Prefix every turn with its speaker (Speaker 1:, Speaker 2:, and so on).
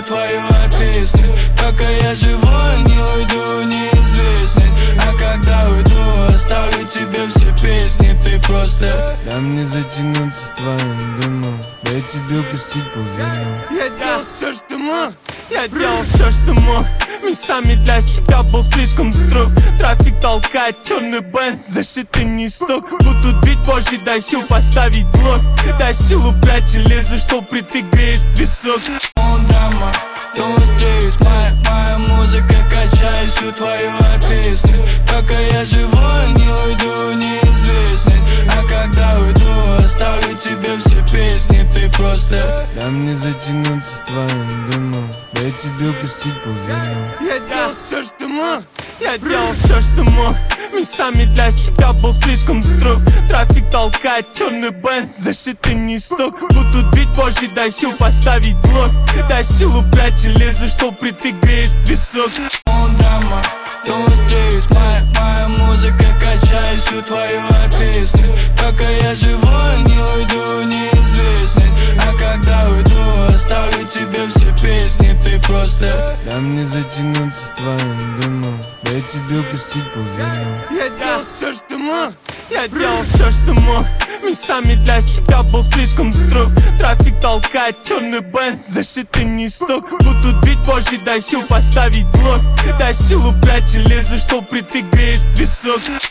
Speaker 1: твою от песни. Пока я живой, не уйду в неизвестность. А когда уйду, оставлю тебе все песни. Ты просто
Speaker 2: дам мне затянуться твоим дымом, дай тебе упустить полвину.
Speaker 3: Я делал все, что мог, я делал все, что мог. Местами для себя был слишком строг. Трафик толкает черный бенз, защиты не сток. Будут бить позже, дай сил поставить блок. Дай силу брать железо, что притык греет песок.
Speaker 1: драма, думаю, моя музыка качает всю твою от песни. Пока я живой, не уйду в неизвестность. А когда уйду, оставлю тебе все песни. Ты просто
Speaker 2: дам мне затянуться твоим дымом, дай тебе упустить полвину.
Speaker 3: Я делал все, что мог, я делал все, что мог. Местами для себя был слишком строг. Трафик толкает черный бенз, защиты не сток. Будут бить позже, дай сил поставить блок. Дай силу брать железо, что притык греет песок.
Speaker 1: драма, думаю, моя музыка качает всю твою от песни. Пока я живой, не уйду в неизвестность. А когда уйду, оставлю тебе все песни. Ты просто
Speaker 2: дам мне затянуться твоим дымом, дай тебе упустить полвину.
Speaker 3: Я делал все, что мог, я делал все, что мог. Местами для себя был слишком строг. Трафик толкает черный бенз, защиты не сток. Будут бить позже, дай сил поставить блок. Дай силу брать железо, что притык греет песок.